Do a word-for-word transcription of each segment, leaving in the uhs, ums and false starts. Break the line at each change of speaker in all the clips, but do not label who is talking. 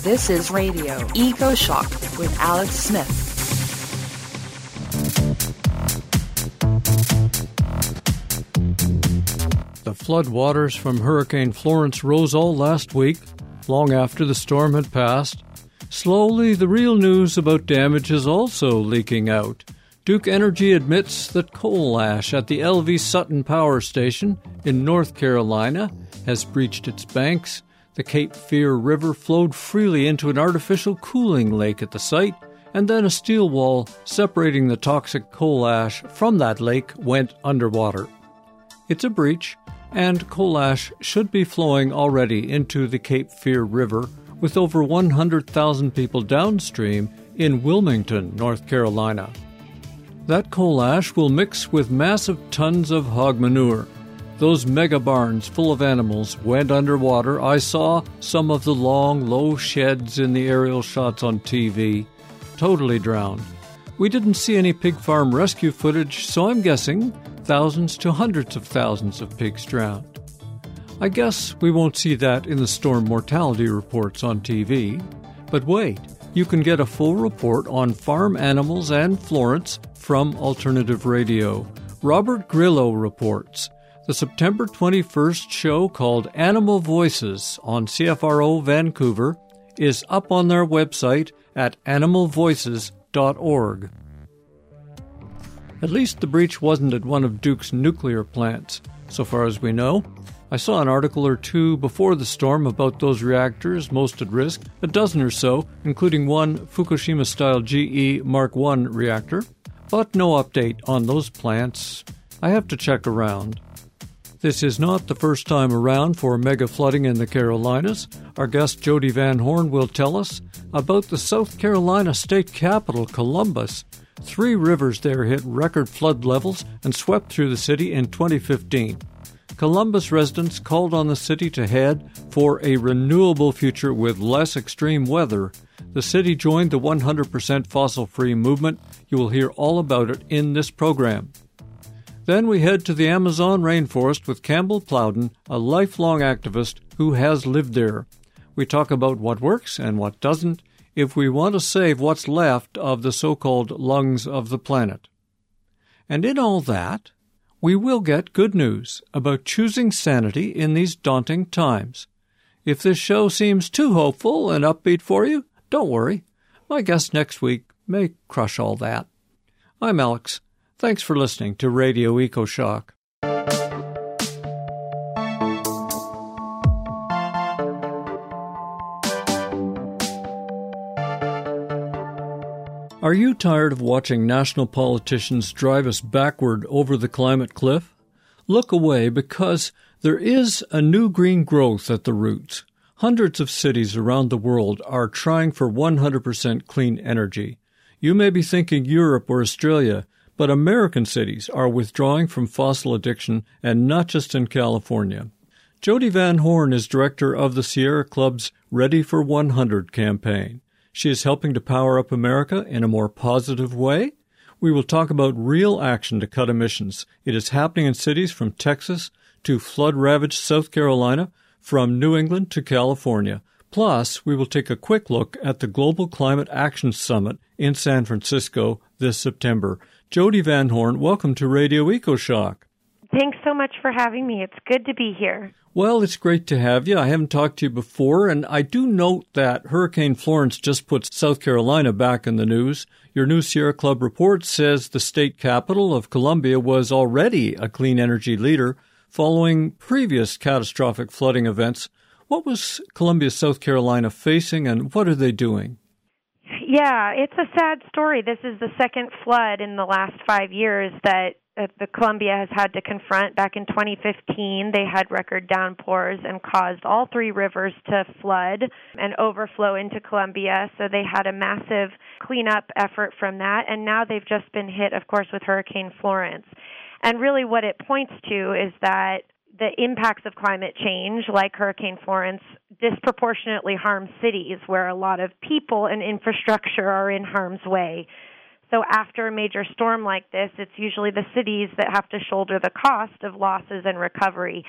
This is Radio Eco Shock with Alex Smith.
The flood waters from Hurricane Florence rose all last week, long after the storm had passed. Slowly, the real news about damage is also leaking out. Duke Energy admits that coal ash at the L V Sutton Power Station in North Carolina has breached its banks. The Cape Fear River flowed freely into an artificial cooling lake at the site, and then a steel wall separating the toxic coal ash from that lake went underwater. It's a breach, and coal ash should be flowing already into the Cape Fear River, with over one hundred thousand people downstream in Wilmington, North Carolina. That coal ash will mix with massive tons of hog manure. Those mega barns full of animals went underwater. I saw some of the long, low sheds in the aerial shots on T V. Totally drowned. We didn't see any pig farm rescue footage, so I'm guessing thousands to hundreds of thousands of pigs drowned. I guess we won't see that in the storm mortality reports on T V. But wait, you can get a full report on farm animals and Florence from Alternative Radio. Robert Grillo reports. The September twenty-first show, called Animal Voices on C F R O Vancouver, is up on their website at animal voices dot org. At least the breach wasn't at one of Duke's nuclear plants, so far as we know. I saw an article or two before the storm about those reactors most at risk, a dozen or so, including one Fukushima-style G E Mark one reactor, but no update on those plants. I have to check around. This is not the first time around for mega flooding in the Carolinas. Our guest Jody Van Horn will tell us about the South Carolina state capital, Columbus. Three rivers there hit record flood levels and swept through the city in twenty fifteen. Columbus residents called on the city to head for a renewable future with less extreme weather. The city joined the one hundred percent fossil-free movement. You will hear all about it in this program. Then we head to the Amazon rainforest with Campbell Plowden, a lifelong activist who has lived there. We talk about what works and what doesn't if we want to save what's left of the so-called lungs of the planet. And in all that, we will get good news about choosing sanity in these daunting times. If this show seems too hopeful and upbeat for you, don't worry. My guest next week may crush all that. I'm Alex. Thanks for listening to Radio Eco Shock. Are you tired of watching national politicians drive us backward over the climate cliff? Look away, because there is a new green growth at the roots. Hundreds of cities around the world are trying for one hundred percent clean energy. You may be thinking Europe or Australia, but American cities are withdrawing from fossil addiction, and not just in California. Jody Van Horn is director of the Sierra Club's Ready for one hundred campaign. She is helping to power up America in a more positive way. We will talk about real action to cut emissions. It is happening in cities from Texas to flood-ravaged South Carolina, from New England to California. Plus, we will take a quick look at the Global Climate Action Summit in San Francisco this September. Jody Van Horn, welcome to Radio Eco Shock.
Thanks so much for having me. It's good to be here.
Well, it's great to have you. I haven't talked to you before, and I do note that Hurricane Florence just put South Carolina back in the news. Your new Sierra Club report says the state capital of Columbia was already a clean energy leader following previous catastrophic flooding events. What was Columbia, South Carolina facing, and what are they doing?
Yeah, it's a sad story. This is the second flood in the last five years that uh, the Columbia has had to confront. Back in twenty fifteen, they had record downpours and caused all three rivers to flood and overflow into Columbia. So they had a massive cleanup effort from that. And now they've just been hit, of course, with Hurricane Florence. And really what it points to is that the impacts of climate change, like Hurricane Florence, disproportionately harm cities where a lot of people and infrastructure are in harm's way. So after a major storm like this, it's usually the cities that have to shoulder the cost of losses and recovery.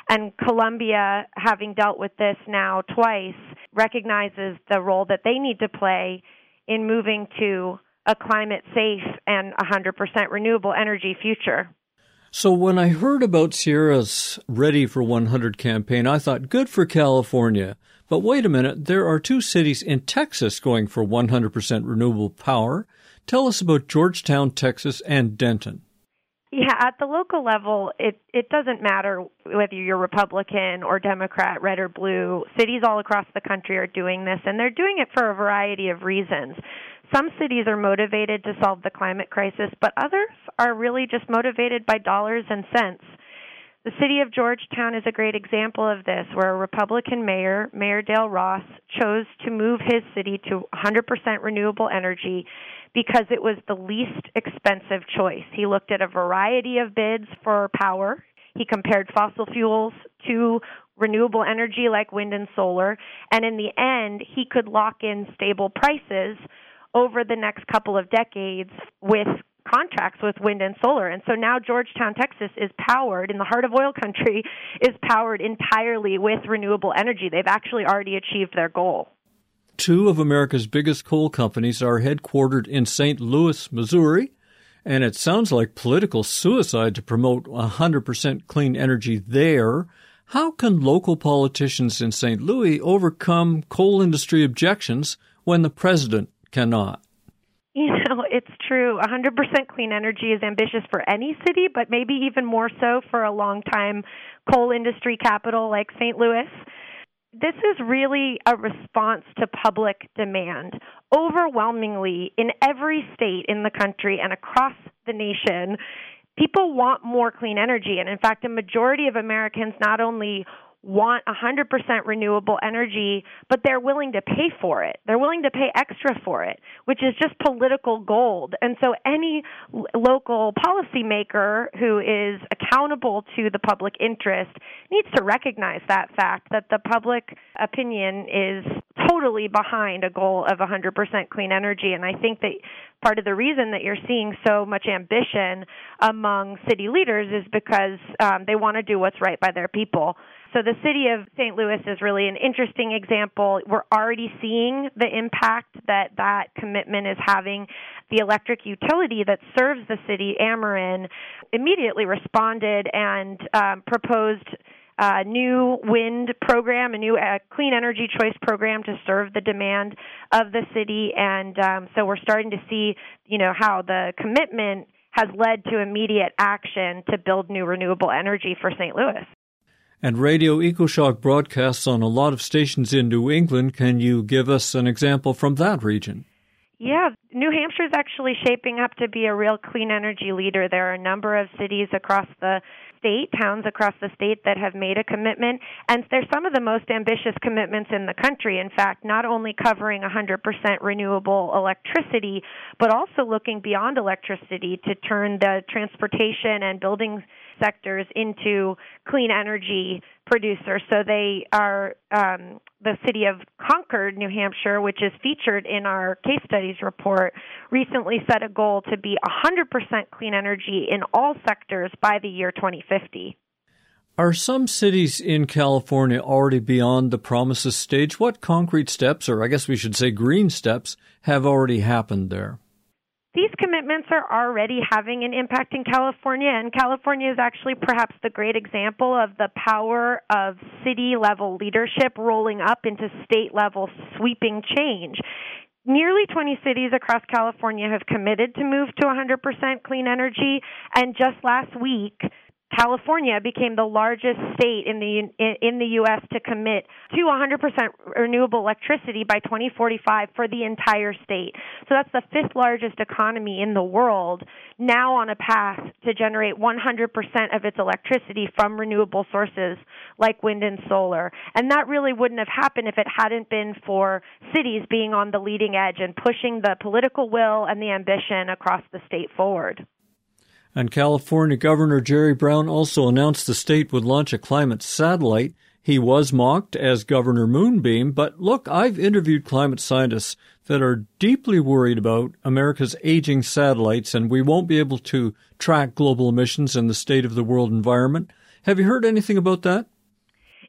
And Columbia, having dealt with this now twice, recognizes the role that they need to play in moving to a climate-safe and one hundred percent renewable energy future.
So when I heard about Sierra's Ready for one hundred campaign, I thought, good for California. But wait a minute, there are two cities in Texas going for one hundred percent renewable power. Tell us about Georgetown, Texas, and Denton.
Yeah, at the local level, it, it doesn't matter whether you're Republican or Democrat, red or blue. Cities all across the country are doing this, and they're doing it for a variety of reasons. Some cities are motivated to solve the climate crisis, but others are really just motivated by dollars and cents. The city of Georgetown is a great example of this, where a Republican mayor, Mayor Dale Ross, chose to move his city to one hundred percent renewable energy because it was the least expensive choice. He looked at a variety of bids for power. He compared fossil fuels to renewable energy like wind and solar, and in the end, he could lock in stable prices over the next couple of decades with contracts with wind and solar. And so now Georgetown, Texas is powered, in the heart of oil country, is powered entirely with renewable energy. They've actually already achieved their goal.
Two of America's biggest coal companies are headquartered in Saint Louis, Missouri, and it sounds like political suicide to promote one hundred percent clean energy there. How can local politicians in Saint Louis overcome coal industry objections when the president cannot?
You know, it's true. one hundred percent clean energy is ambitious for any city, but maybe even more so for a long-time coal industry capital like Saint Louis. This is really a response to public demand. Overwhelmingly, in every state in the country and across the nation, people want more clean energy. And in fact, a majority of Americans not only want one hundred percent renewable energy, but they're willing to pay for it. They're willing to pay extra for it, which is just political gold. And so any l- local policymaker who is accountable to the public interest needs to recognize that fact, that the public opinion is totally behind a goal of one hundred percent clean energy. And I think that part of the reason that you're seeing so much ambition among city leaders is because um, they want to do what's right by their people. So the city of Saint Louis is really an interesting example. We're already seeing the impact that that commitment is having. The electric utility that serves the city, Ameren, immediately responded and um, proposed a new wind program, a new uh, clean energy choice program to serve the demand of the city. And um, so we're starting to see, you know, how the commitment has led to immediate action to build new renewable energy for Saint Louis.
And Radio EcoShock broadcasts on a lot of stations in New England. Can you give us an example from that region?
Yeah, New Hampshire is actually shaping up to be a real clean energy leader. There are a number of cities across the state, towns across the state that have made a commitment, and they're some of the most ambitious commitments in the country. In fact, not only covering one hundred percent renewable electricity, but also looking beyond electricity to turn the transportation and building sectors into clean energy producers. So they are um, the city of Concord, New Hampshire, which is featured in our case studies report, recently set a goal to be one hundred percent clean energy in all sectors by the year twenty fifty.
Are some cities in California already beyond the promises stage? What concrete steps, or I guess we should say green steps, have already happened there?
These commitments are already having an impact in California, and California is actually perhaps the great example of the power of city-level leadership rolling up into state-level sweeping change. Nearly twenty cities across California have committed to move to one hundred percent clean energy, and just last week, California became the largest state in the in the U S to commit to one hundred percent renewable electricity by twenty forty-five for the entire state. So that's the fifth largest economy in the world, now on a path to generate one hundred percent of its electricity from renewable sources like wind and solar. And that really wouldn't have happened if it hadn't been for cities being on the leading edge and pushing the political will and the ambition across the state forward.
And California Governor Jerry Brown also announced the state would launch a climate satellite. He was mocked as Governor Moonbeam, but look, I've interviewed climate scientists that are deeply worried about America's aging satellites, and we won't be able to track global emissions and the state of the world environment. Have you heard anything about that?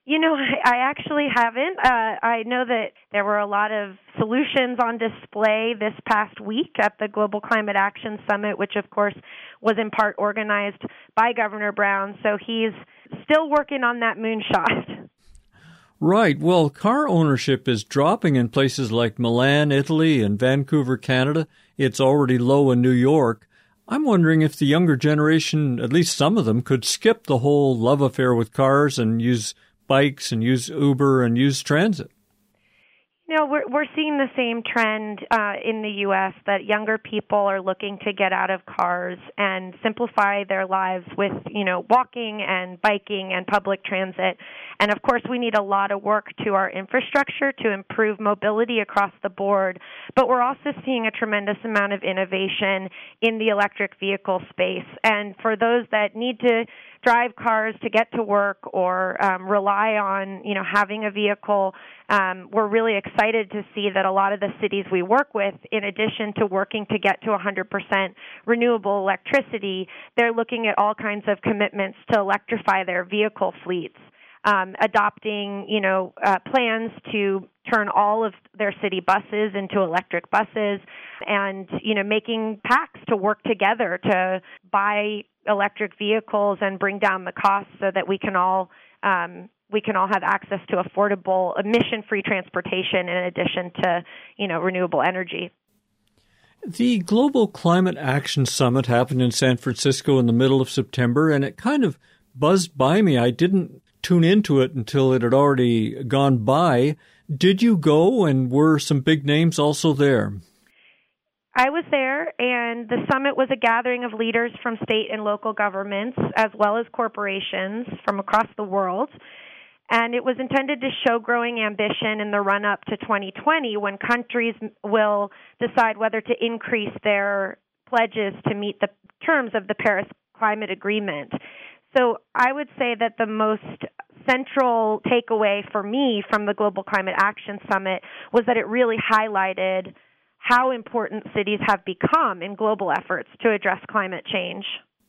You know, I, I actually haven't. Uh, I know that there were a lot of solutions on display this past week at the Global Climate Action Summit, which, of course, was in part organized by Governor Brown. So he's still working on that moonshot.
Right. Well, car ownership is dropping in places like Milan, Italy, and Vancouver, Canada. It's already low in New York. I'm wondering if the younger generation, at least some of them, could skip the whole love affair with cars and use bikes and use Uber and use transit.
You know, we're we're seeing the same trend uh, in the U S that younger people are looking to get out of cars and simplify their lives with, you know, walking and biking and public transit. And, of course, we need a lot of work to our infrastructure to improve mobility across the board. But we're also seeing a tremendous amount of innovation in the electric vehicle space. And for those that need to drive cars to get to work or um, rely on, you know, having a vehicle, um, we're really excited to see that a lot of the cities we work with, in addition to working to get to one hundred percent renewable electricity, they're looking at all kinds of commitments to electrify their vehicle fleets, um, adopting, you know, uh, plans to turn all of their city buses into electric buses, and, you know, making pacts to work together to buy electric vehicles and bring down the costs so that we can all um, we can all have access to affordable, emission-free transportation in addition to, you know, renewable energy.
The Global Climate Action Summit happened in San Francisco in the middle of September, and it kind of buzzed by me. I didn't tune into it until it had already gone by. Did you go, and were some big names also there?
I was there, and the summit was a gathering of leaders from state and local governments, as well as corporations from across the world. And it was intended to show growing ambition in the run-up to twenty twenty, when countries will decide whether to increase their pledges to meet the terms of the Paris Climate Agreement. So I would say that the most central takeaway for me from the Global Climate Action Summit was that it really highlighted how important cities have become in global efforts to address climate change.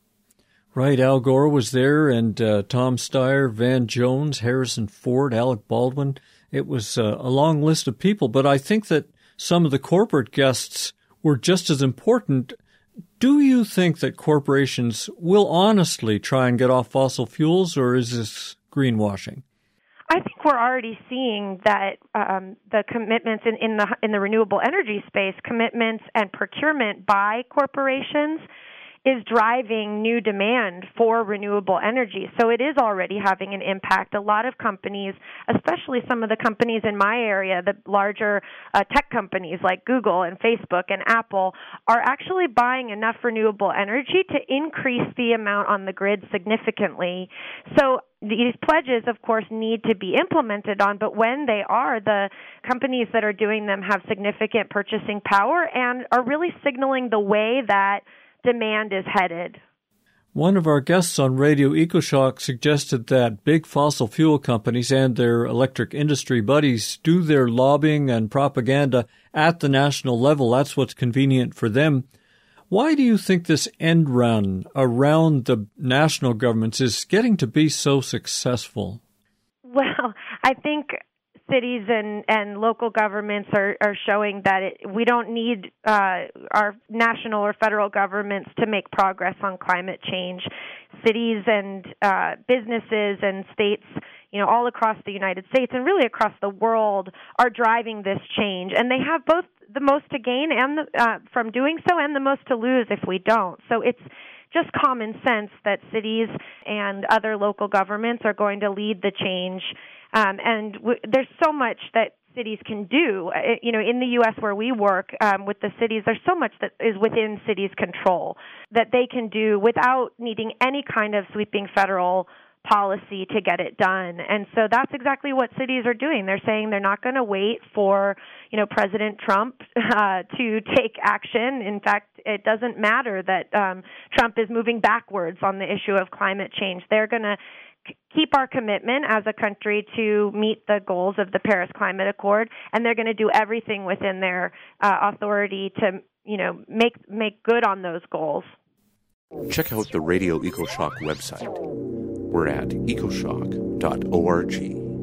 Right. Al Gore was there, and uh, Tom Steyer, Van Jones, Harrison Ford, Alec Baldwin. It was uh, a long list of people, but I think that some of the corporate guests were just as important. Do you think that corporations will honestly try and get off fossil fuels, or is this greenwashing?
I think we're already seeing that um, the commitments in, in the in the renewable energy space, commitments and procurement by corporations, is driving new demand for renewable energy. So it is already having an impact. A lot of companies, especially some of the companies in my area, the larger uh, tech companies like Google and Facebook and Apple, are actually buying enough renewable energy to increase the amount on the grid significantly. So these pledges, of course, need to be implemented on, but when they are, the companies that are doing them have significant purchasing power and are really signaling the way that demand is headed.
One of our guests on Radio EcoShock suggested that big fossil fuel companies and their electric industry buddies do their lobbying and propaganda at the national level. That's what's convenient for them. Why do you think this end run around the national governments is getting to be so successful?
Well, I think cities and, and local governments are, are showing that it, we don't need uh, our national or federal governments to make progress on climate change. Cities and uh, businesses and states, you know, all across the United States and really across the world are driving this change. And they have both the most to gain and the, uh, from doing so and the most to lose if we don't. So it's just common sense that cities and other local governments are going to lead the change. Um, and w- there's so much that cities can do. Uh, you know, in the U S where we work um, with the cities, there's so much that is within cities' control that they can do without needing any kind of sweeping federal policy to get it done. And so that's exactly what cities are doing. They're saying they're not going to wait for, you know, President Trump uh, to take action. In fact, it doesn't matter that um, Trump is moving backwards on the issue of climate change. They're going to keep our commitment as a country to meet the goals of the Paris Climate Accord, and they're going to do everything within their uh, authority to, you know, make make good on those goals.
Check out the Radio EcoShock website. We're at ecoshock dot org.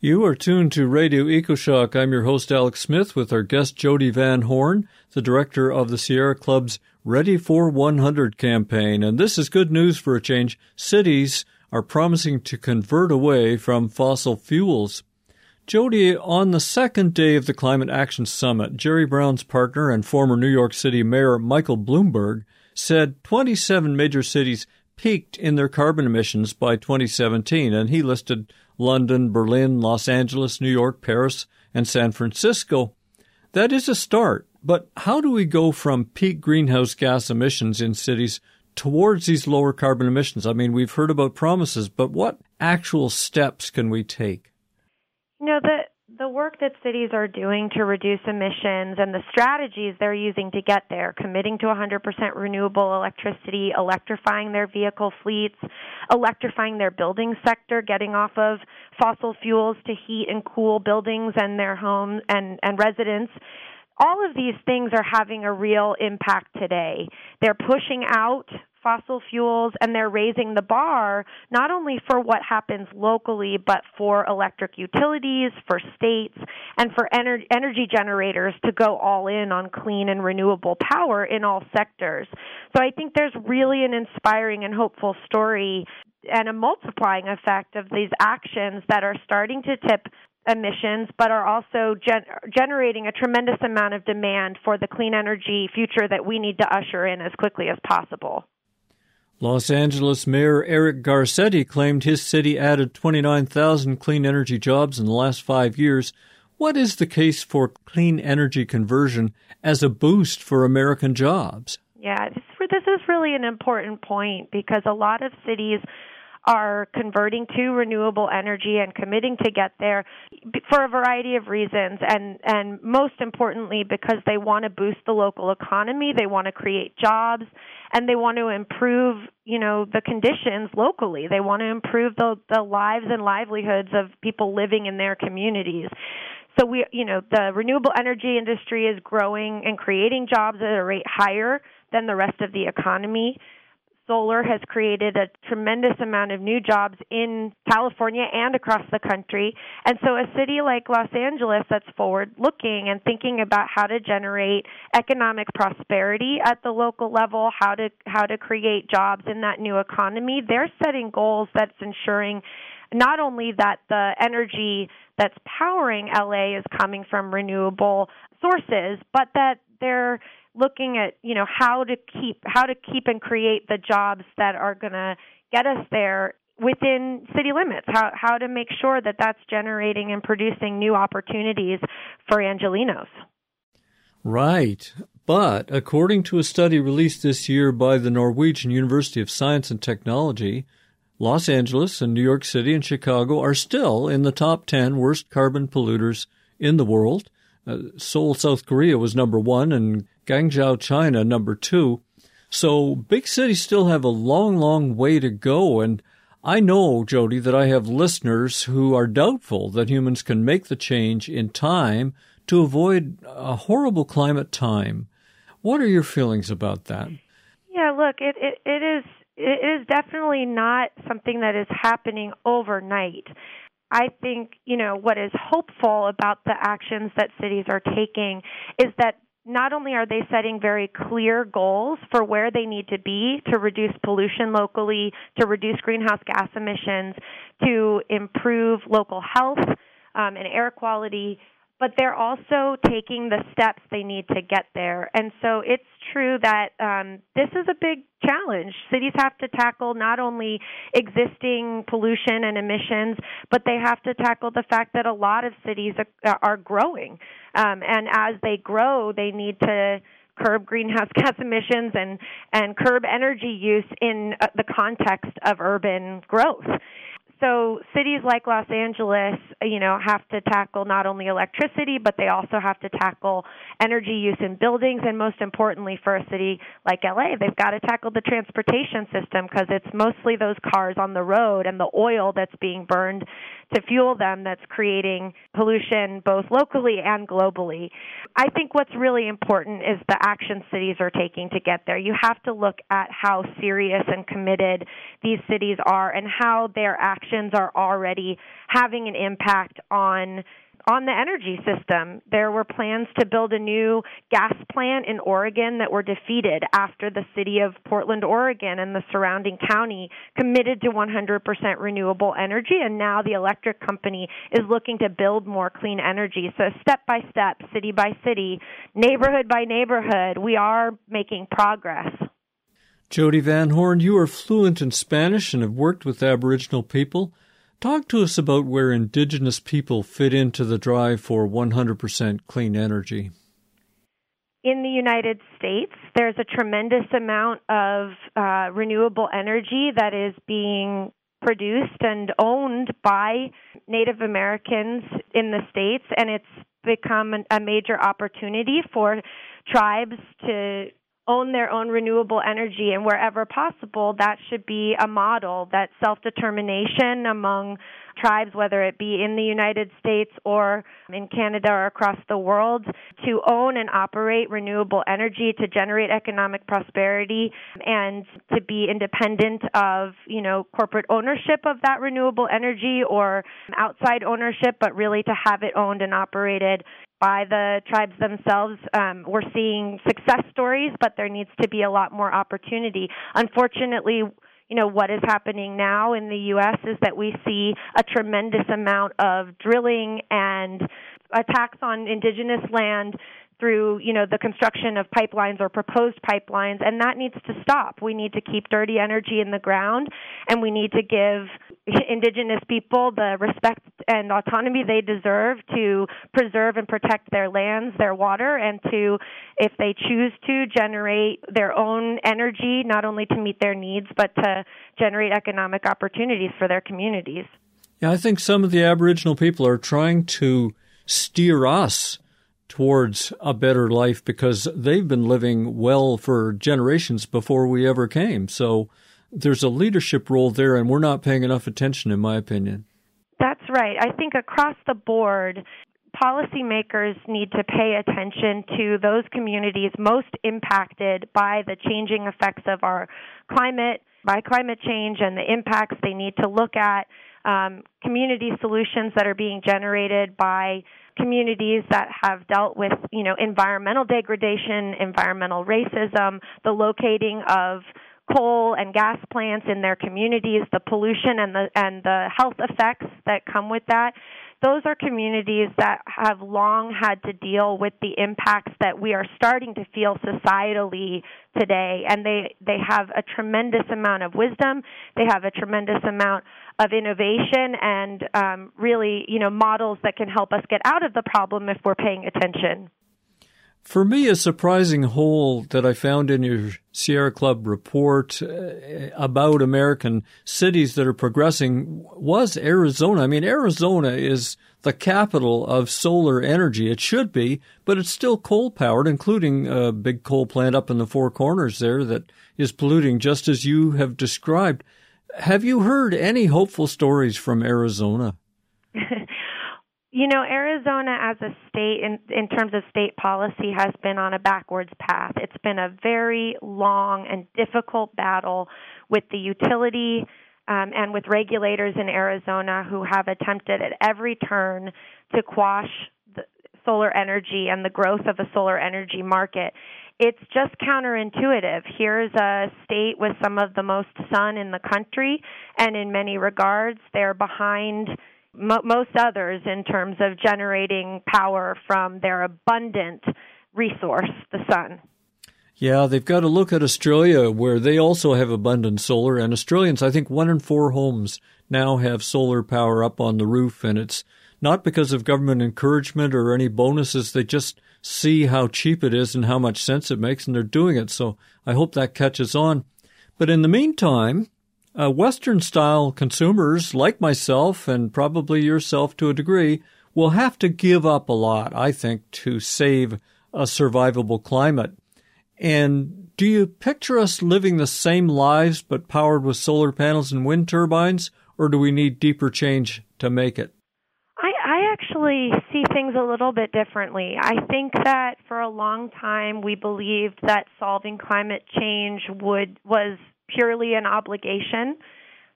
You are tuned to Radio EcoShock. I'm your host, Alex Smith, with our guest, Jody Van Horn, the director of the Sierra Club's Ready for one hundred campaign. And this is good news for a change. Cities are promising to convert away from fossil fuels. Jody, on the second day of the Climate Action Summit, Jerry Brown's partner and former New York City Mayor Michael Bloomberg said twenty-seven major cities peaked in their carbon emissions by twenty seventeen, and he listed London, Berlin, Los Angeles, New York, Paris, and San Francisco. That is a start, but how do we go from peak greenhouse gas emissions in cities towards these lower carbon emissions? I mean, we've heard about promises, but what actual steps can we take?
You know, the the work that cities are doing to reduce emissions and the strategies they're using to get there, committing to one hundred percent renewable electricity, electrifying their vehicle fleets, electrifying their building sector, getting off of fossil fuels to heat and cool buildings and their homes and, and residents. All of these things are having a real impact today. They're pushing out fossil fuels, and they're raising the bar not only for what happens locally, but for electric utilities, for states, and for ener- energy generators to go all in on clean and renewable power in all sectors. So I think there's really an inspiring and hopeful story and a multiplying effect of these actions that are starting to tip emissions, but are also gen- generating a tremendous amount of demand for the clean energy future that we need to usher in as quickly as possible.
Los Angeles Mayor Eric Garcetti claimed his city added twenty-nine thousand clean energy jobs in the last five years. What is the case for clean energy conversion as a boost for American jobs?
Yeah, this, this is really an important point because a lot of cities are converting to renewable energy and committing to get there for a variety of reasons, and, and most importantly because they want to boost the local economy, they want to create jobs, and they want to improve, you know, the conditions locally. They want to improve the, the lives and livelihoods of people living in their communities. So we, you know, the renewable energy industry is growing and creating jobs at a rate higher than the rest of the economy. Solar has created a tremendous amount of new jobs in California and across the country. And so a city like Los Angeles that's forward-looking and thinking about how to generate economic prosperity at the local level, how to how to create jobs in that new economy, they're setting goals that's ensuring not only that the energy that's powering L A is coming from renewable sources, but that they're looking at, you know, how to keep how to keep and create the jobs that are going to get us there within city limits, how how to make sure that that's generating and producing new opportunities for Angelenos.
Right. But according to a study released this year by the Norwegian University of Science and Technology, Los Angeles and New York City and Chicago are still in the top ten worst carbon polluters in the world. Uh, Seoul, South Korea was number one, and Guangzhou, China, number two. So big cities still have a long, long way to go. And I know, Jody, that I have listeners who are doubtful that humans can make the change in time to avoid a horrible climate time. What are your feelings about that?
Yeah, look, it, it, it is it is definitely not something that is happening overnight. I think, you know, what is hopeful about the actions that cities are taking is that not only are they setting very clear goals for where they need to be to reduce pollution locally, to reduce greenhouse gas emissions, to improve local health um, and air quality, but they're also taking the steps they need to get there. And so it's true that um, this is a big challenge. Cities have to tackle not only existing pollution and emissions, but they have to tackle the fact that a lot of cities are, are growing. Um, and as they grow, they need to curb greenhouse gas emissions and, and curb energy use in uh, the context of urban growth. So cities like Los Angeles, you know, have to tackle not only electricity, but they also have to tackle energy use in buildings. And most importantly, for a city like L A, they've got to tackle the transportation system because it's mostly those cars on the road and the oil that's being burned to fuel them that's creating pollution both locally and globally. I think what's really important is the action cities are taking to get there. You have to look at how serious and committed these cities are and how their actions actions are already having an impact on on the energy system. There were plans to build a new gas plant in Oregon that were defeated after the city of Portland, Oregon, and the surrounding county committed to one hundred percent renewable energy, and now the electric company is looking to build more clean energy. So step by step, city by city, neighborhood by neighborhood, we are making progress.
Jody Van Horn, you are fluent in Spanish and have worked with Aboriginal people. Talk to us about where Indigenous people fit into the drive for one hundred percent clean energy.
In the United States, there's a tremendous amount of uh, renewable energy that is being produced and owned by Native Americans in the States, and it's become an, a major opportunity for tribes to own their own renewable energy, and wherever possible, that should be a model, that self-determination among tribes, whether it be in the United States or in Canada or across the world, to own and operate renewable energy, to generate economic prosperity, and to be independent of, you know, corporate ownership of that renewable energy or outside ownership, but really to have it owned and operated by the tribes themselves. Um, we're seeing success stories, but there needs to be a lot more opportunity. Unfortunately, you know, what is happening now in the U S is that we see a tremendous amount of drilling and attacks on indigenous land through, you know, the construction of pipelines or proposed pipelines, and that needs to stop. We need to keep dirty energy in the ground, and we need to give indigenous people the respect and autonomy they deserve to preserve and protect their lands, their water, and to, if they choose to, generate their own energy, not only to meet their needs, but to generate economic opportunities for their communities.
Yeah, I think some of the Aboriginal people are trying to steer us towards a better life because they've been living well for generations before we ever came. So there's a leadership role there, and we're not paying enough attention, in my opinion.
That's right. I think across the board, policymakers need to pay attention to those communities most impacted by the changing effects of our climate, by climate change and the impacts. They need to look at um, community solutions that are being generated by communities that have dealt with, you know, environmental degradation, environmental racism, the locating of coal and gas plants in their communities, the pollution and the and the health effects that come with that. Those are communities that have long had to deal with the impacts that we are starting to feel societally today, and they, they have a tremendous amount of wisdom. They have a tremendous amount of innovation and um, really, you know, models that can help us get out of the problem if we're paying attention.
For me, a surprising hole that I found in your Sierra Club report uh, about American cities that are progressing was Arizona. I mean, Arizona is the capital of solar energy. It should be, but it's still coal-powered, including a big coal plant up in the Four Corners there that is polluting just as you have described. Have you heard any hopeful stories from Arizona?
You know, Arizona as a state, in, in terms of state policy, has been on a backwards path. It's been a very long and difficult battle with the utility um, and with regulators in Arizona who have attempted at every turn to quash the solar energy and the growth of a solar energy market. It's just counterintuitive. Here's a state with some of the most sun in the country, and in many regards, they're behind most others in terms of generating power from their abundant resource, the sun.
Yeah, they've got to look at Australia, where they also have abundant solar. And Australians, I think one in four homes now have solar power up on the roof. And it's not because of government encouragement or any bonuses. They just see how cheap it is and how much sense it makes, and they're doing it. So I hope that catches on. But in the meantime, Uh, Western-style consumers like myself and probably yourself to a degree will have to give up a lot, I think, to save a survivable climate. And do you picture us living the same lives but powered with solar panels and wind turbines, or do we need deeper change to make it?
I, I actually see things a little bit differently. I think that for a long time we believed that solving climate change would was purely an obligation,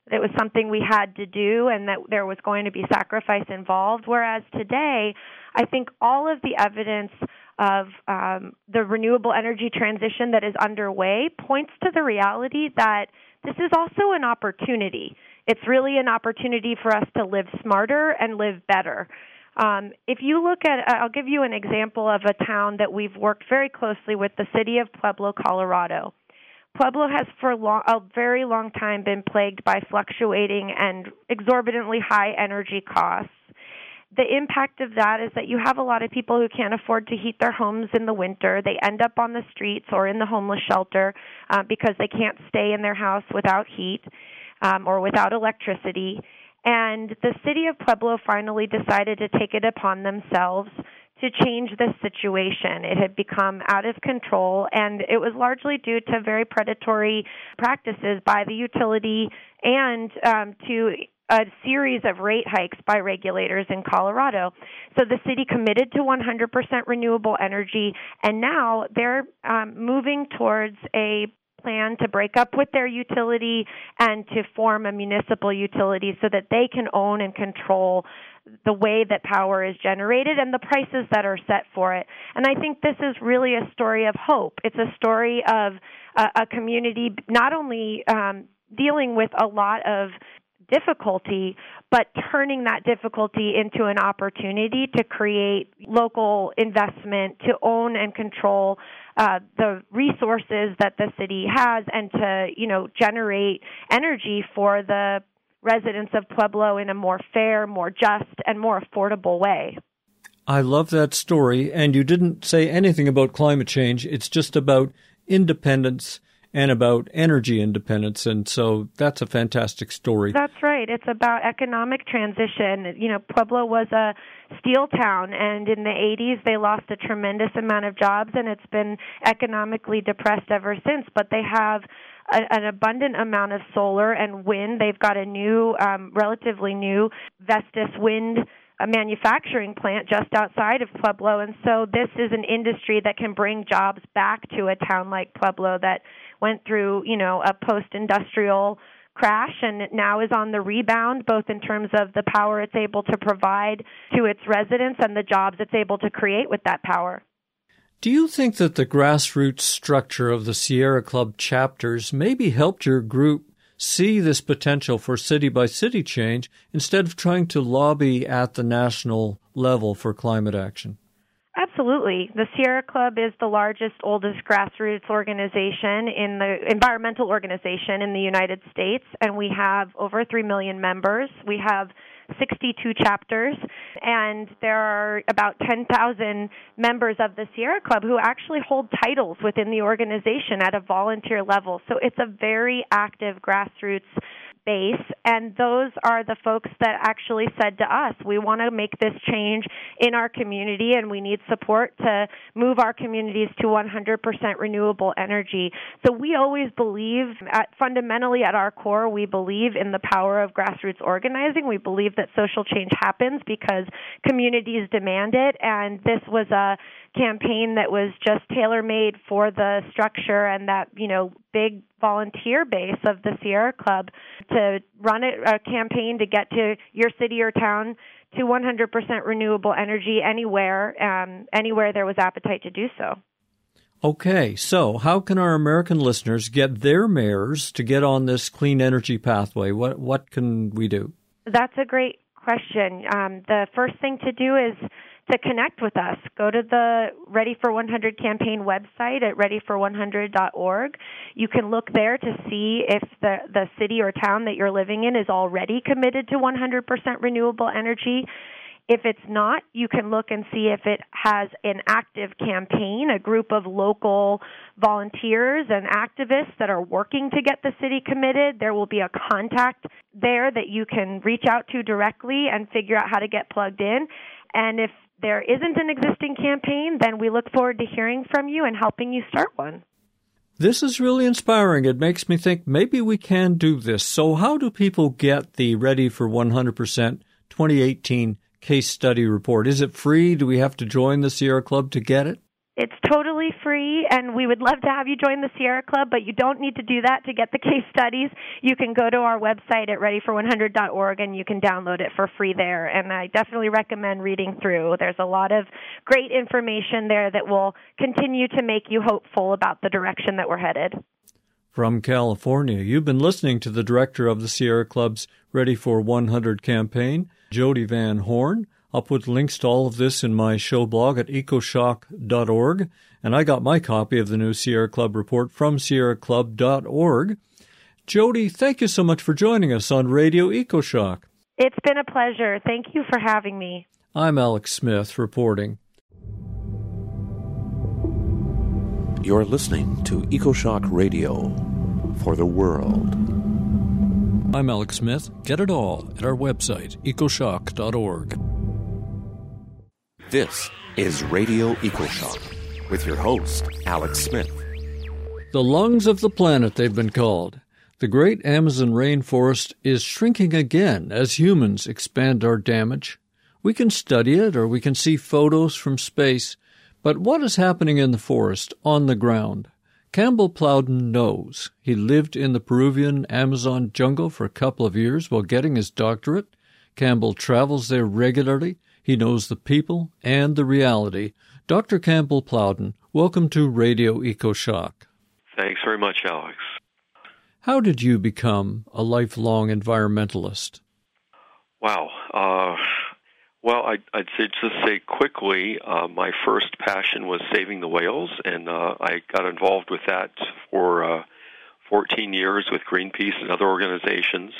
it was something we had to do and that there was going to be sacrifice involved. Whereas today, I think all of the evidence of um, the renewable energy transition that is underway points to the reality that this is also an opportunity. It's really an opportunity for us to live smarter and live better. Um, if you look at, I'll give you an example of a town that we've worked very closely with, the city of Pueblo, Colorado. Pueblo has for long, a very long time been plagued by fluctuating and exorbitantly high energy costs. The impact of that is that you have a lot of people who can't afford to heat their homes in the winter. They end up on the streets or in the homeless shelter uh, because they can't stay in their house without heat um, or without electricity. And the city of Pueblo finally decided to take it upon themselves to change this situation. It had become out of control, and it was largely due to very predatory practices by the utility and um, to a series of rate hikes by regulators in Colorado. So the city committed to one hundred percent renewable energy, and now they're um, moving towards a plan to break up with their utility and to form a municipal utility so that they can own and control the way that power is generated and the prices that are set for it. And I think this is really a story of hope. It's a story of a, a community not only um, dealing with a lot of difficulty, but turning that difficulty into an opportunity to create local investment, to own and control uh, the resources that the city has, and to, you know, generate energy for the residents of Pueblo in a more fair, more just, and more affordable way.
I love that story, and you didn't say anything about climate change. It's just about independence and about energy independence, and so that's a fantastic story.
That's right. It's about economic transition. You know, Pueblo was a steel town, and in the eighties they lost a tremendous amount of jobs, and it's been economically depressed ever since, but they have a, an abundant amount of solar and wind. They've got a new, um, relatively new Vestas wind a manufacturing plant just outside of Pueblo, and so this is an industry that can bring jobs back to a town like Pueblo that went through, you know, a post-industrial crash and now is on the rebound, both in terms of the power it's able to provide to its residents and the jobs it's able to create with that power.
Do you think that the grassroots structure of the Sierra Club chapters maybe helped your group see this potential for city-by-city change instead of trying to lobby at the national level for climate action?
Absolutely. The Sierra Club is the largest, oldest grassroots organization in the environmental organization in the United States, and we have over three million members. We have sixty-two chapters, and there are about ten thousand members of the Sierra Club who actually hold titles within the organization at a volunteer level. So it's a very active grassroots base, and those are the folks that actually said to us, we want to make this change in our community, and we need support to move our communities to one hundred percent renewable energy. So we always believe, at, fundamentally at our core, we believe in the power of grassroots organizing. We believe that social change happens because communities demand it, and this was a campaign that was just tailor-made for the structure and that, you know, big volunteer base of the Sierra Club to run a, a campaign to get to your city or town to one hundred percent renewable energy anywhere, um, anywhere there was appetite to do so.
Okay, so how can our American listeners get their mayors to get on this clean energy pathway? What what can we do?
That's a great question. Um, the first thing to do is to connect with us. Go to the Ready for one hundred campaign website at ready for one hundred dot org. You can look there to see if the, the city or town that you're living in is already committed to one hundred percent renewable energy. If it's not, you can look and see if it has an active campaign, a group of local volunteers and activists that are working to get the city committed. There will be a contact there that you can reach out to directly and figure out how to get plugged in. And if there isn't an existing campaign, then we look forward to hearing from you and helping you start one.
This is really inspiring. It makes me think maybe we can do this. So how do people get the Ready for one hundred percent twenty eighteen case study report? Is it free? Do we have to join the Sierra Club to get it?
It's totally free, and we would love to have you join the Sierra Club, but you don't need to do that to get the case studies. You can go to our website at ready for one hundred dot org, and you can download it for free there. And I definitely recommend reading through. There's a lot of great information there that will continue to make you hopeful about the direction that we're headed.
From California, you've been listening to the director of the Sierra Club's Ready for one hundred campaign, Jody Van Horn. I'll put links to all of this in my show blog at ecoshock dot org, and I got my copy of the new Sierra Club report from sierra club dot org. Jody, thank you so much for joining us on Radio EcoShock.
It's been a pleasure. Thank you for having me. I'm
Alex Smith reporting.
You're listening to EcoShock Radio for the world.
I'm Alex Smith. Get it all at our website, ecoshock dot org.
This is Radio EcoShock with your host, Alex Smith.
The lungs of the planet, they've been called. The great Amazon rainforest is shrinking again as humans expand our damage. We can study it or we can see photos from space, but what is happening in the forest, on the ground? Campbell Plowden knows. He lived in the Peruvian Amazon jungle for a couple of years while getting his doctorate. Campbell travels there regularly. He knows the people and the reality. Doctor Campbell Plowden, welcome to Radio EcoShock.
Thanks very much, Alex.
How did you become a lifelong environmentalist?
Wow. Uh, well, I'd, I'd say, just say quickly, uh, my first passion was saving the whales, and uh, I got involved with that for uh, fourteen years with Greenpeace and other organizations.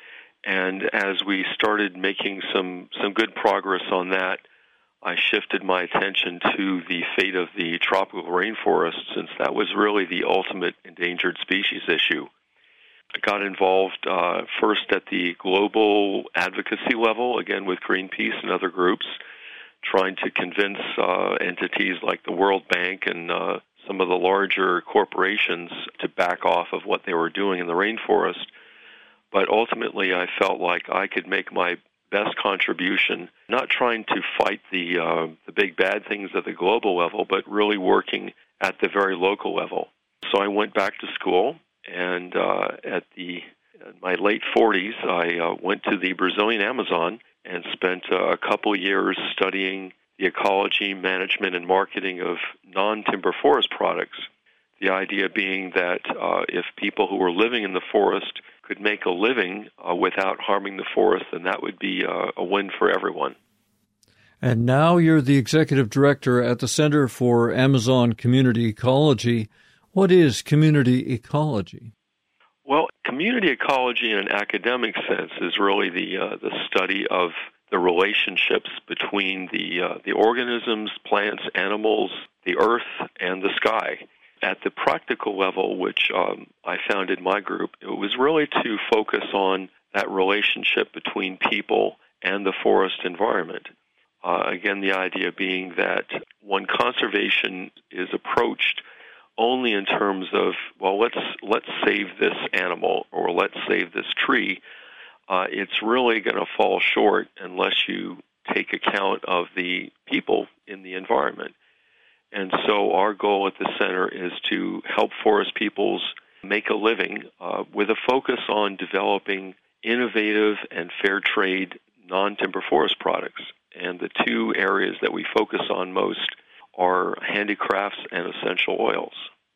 And as we started making some, some good progress on that, I shifted my attention to the fate of the tropical rainforest, since that was really the ultimate endangered species issue. I got involved uh, first at the global advocacy level, again with Greenpeace and other groups, trying to convince uh, entities like the World Bank and uh, some of the larger corporations to back off of what they were doing in the rainforest. But ultimately, I felt like I could make my best contribution, not trying to fight the uh, the big bad things at the global level, but really working at the very local level. So I went back to school, and uh, at the in my late forties, I uh, went to the Brazilian Amazon and spent uh, a couple years studying the ecology, management, and marketing of non-timber forest products. The idea being that uh, if people who were living in the forest could make a living uh, without harming the forest, then that would be uh, a win for everyone.
And now you're the executive director at the Center for Amazon Community Ecology. What is community ecology?
Well, community ecology in an academic sense is really the uh, the study of the relationships between the uh, the organisms, plants, animals, the earth, and the sky. At the practical level, which um, I founded my group, it was really to focus on that relationship between people and the forest environment. Uh, again, the idea being that when conservation is approached only in terms of, well, let's let's save this animal or let's save this tree, uh, it's really going to fall short unless you take account of the people in the environment. And so our goal at the center is to help forest peoples make a living uh, with a focus on developing innovative and fair trade non-timber forest products. And the two areas that we focus on most are handicrafts and essential oils.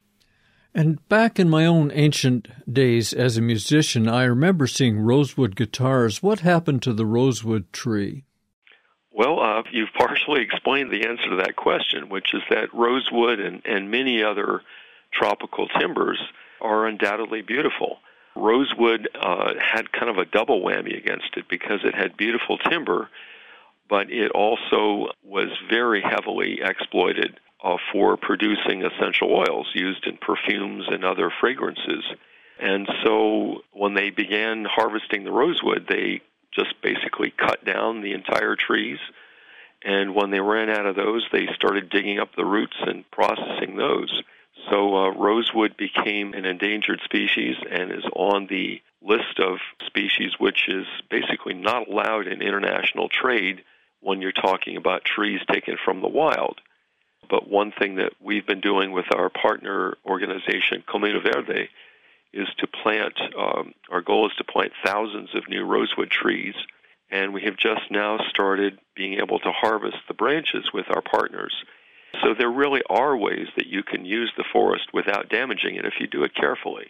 And back in my own ancient days as a musician, I remember seeing rosewood guitars. What happened to the rosewood tree?
Well, uh, you've partially explained the answer to that question, which is that rosewood and, and many other tropical timbers are undoubtedly beautiful. Rosewood uh, had kind of a double whammy against it because it had beautiful timber, but it also was very heavily exploited uh, for producing essential oils used in perfumes and other fragrances. And so when they began harvesting the rosewood, they just basically cut down the entire trees, and when they ran out of those, they started digging up the roots and processing those. So uh, rosewood became an endangered species and is on the list of species which is basically not allowed in international trade when you're talking about trees taken from the wild. But one thing that we've been doing with our partner organization, Camino Verde, is to plant, um, our goal is to plant thousands of new rosewood trees, and we have just now started being able to harvest the branches with our partners. So there really are ways that you can use the forest without damaging it if you do it carefully.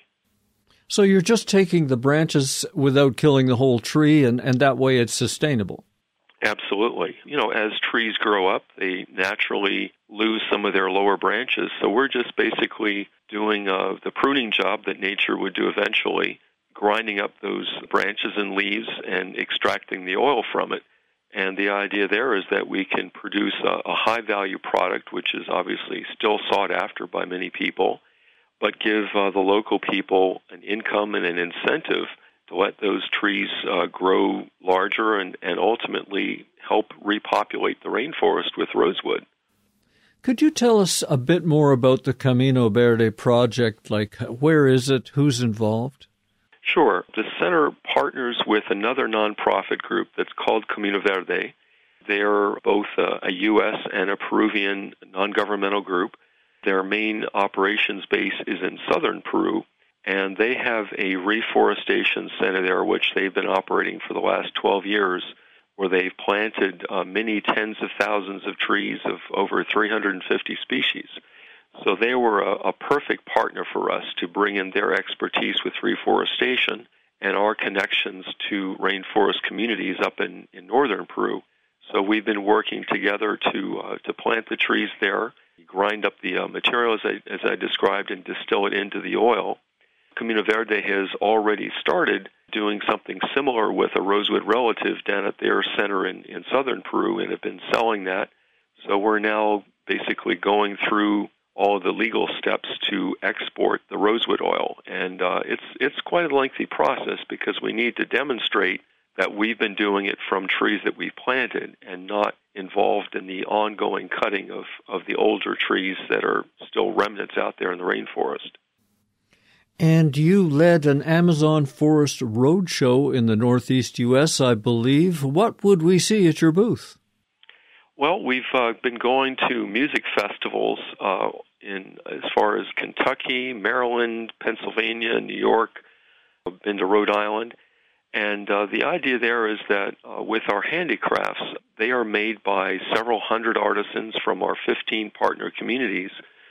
So you're just taking the branches without killing the whole tree, and, and that way it's sustainable?
Absolutely. You know, as trees grow up, they naturally lose some of their lower branches. So we're just basically doing uh, the pruning job that nature would do eventually, grinding up those branches and leaves and extracting the oil from it. And the idea there is that we can produce a, a high-value product, which is obviously still sought after by many people, but give uh, the local people an income and an incentive to let those trees uh, grow larger and, and ultimately help repopulate the rainforest with rosewood.
Could you tell us a bit more about the Camino Verde project? Like, where is it? Who's involved?
Sure. The center partners with another nonprofit group that's called Camino Verde. They're both a, a U S and a Peruvian non-governmental group. Their main operations base is in southern Peru, and they have a reforestation center there, which they've been operating for the last twelve years, where they've planted uh, many tens of thousands of trees of over three hundred fifty species. So they were a, a perfect partner for us to bring in their expertise with reforestation and our connections to rainforest communities up in, in northern Peru. So we've been working together to uh, to plant the trees there, grind up the uh, material as I, as I described, and distill it into the oil. Camino Verde has already started doing something similar with a rosewood relative down at their center in, in southern Peru and have been selling that. So we're now basically going through all of the legal steps to export the rosewood oil. And uh, it's it's quite a lengthy process because we need to demonstrate that we've been doing it from trees that we've planted and not involved in the ongoing cutting of, of the older trees that are still remnants out there in the rainforest.
And you led an Amazon Forest Roadshow in the Northeast U S, I believe. What would we see at your booth?
Well, we've uh, been going to music festivals uh, in as far as Kentucky, Maryland, Pennsylvania, New York. I've been to Rhode Island. And uh, the idea there is that uh, with our handicrafts, they are made by several hundred artisans from our fifteen partner communities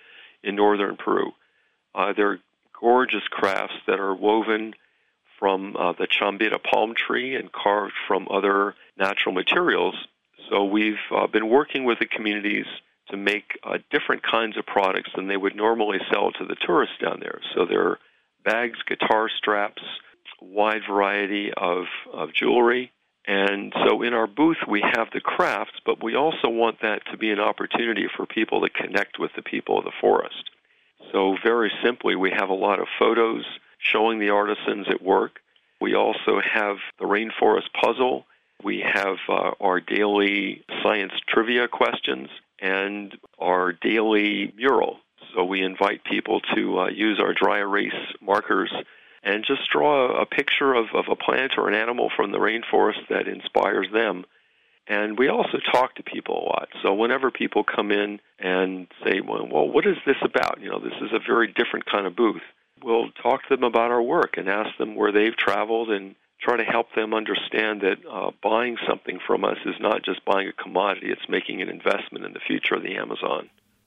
in northern Peru. Uh, they're gorgeous crafts that are woven from uh, the chambira palm tree and carved from other natural materials. So we've uh, been working with the communities to make uh, different kinds of products than they would normally sell to the tourists down there. So there are bags, guitar straps, wide variety of, of jewelry. And so in our booth we have the crafts, but we also want that to be an opportunity for people to connect with the people of the forest. So very simply, we have a lot of photos showing the artisans at work. We also have the rainforest puzzle. We have uh, our daily science trivia questions and our daily mural. So we invite people to uh, use our dry erase markers and just draw a picture of, of a plant or an animal from the rainforest that inspires them. And we also talk to people a lot. So whenever people come in and say, well, well, what is this about? You know, this is a very different kind of booth. We'll talk to them about our work and ask them where they've traveled and try to help them understand that uh, buying something from us is not just buying a commodity, it's making an investment in the future of the Amazon.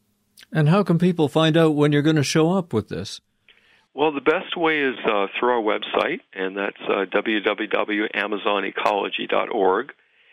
And how can people find out when you're going to show up with this?
Well, the best way is uh, through our website, and that's uh, w w w dot amazon ecology dot org.